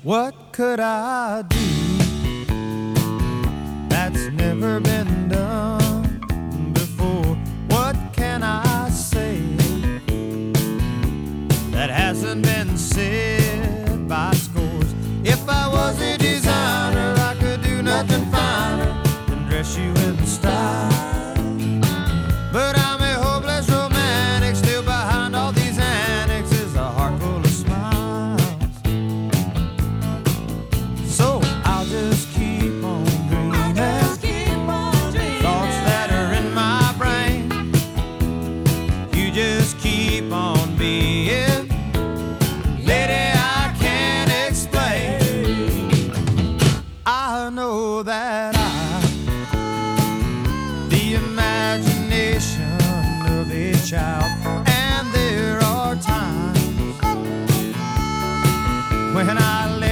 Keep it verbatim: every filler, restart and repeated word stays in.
What could I do that's never been done before? What can I say that hasn't been said by scores? If I was